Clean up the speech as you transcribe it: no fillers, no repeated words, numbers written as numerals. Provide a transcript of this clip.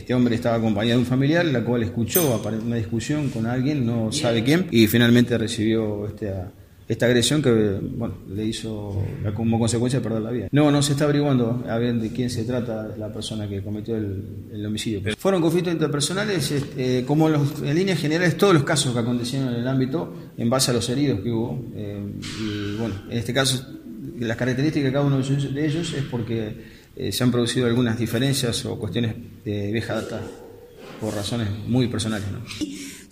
Este hombre estaba acompañado de un familiar, la cual escuchó una discusión con alguien, no sabe quién, y finalmente recibió esta agresión que le hizo como consecuencia perder la vida. No se está averiguando a ver de quién se trata la persona que cometió el homicidio. Fueron conflictos interpersonales, como en líneas generales todos los casos que acontecieron en el ámbito, en base a los heridos que hubo. En este caso, las características de cada uno de ellos es porque se han producido algunas diferencias o cuestiones de vieja data por razones muy personales, ¿no?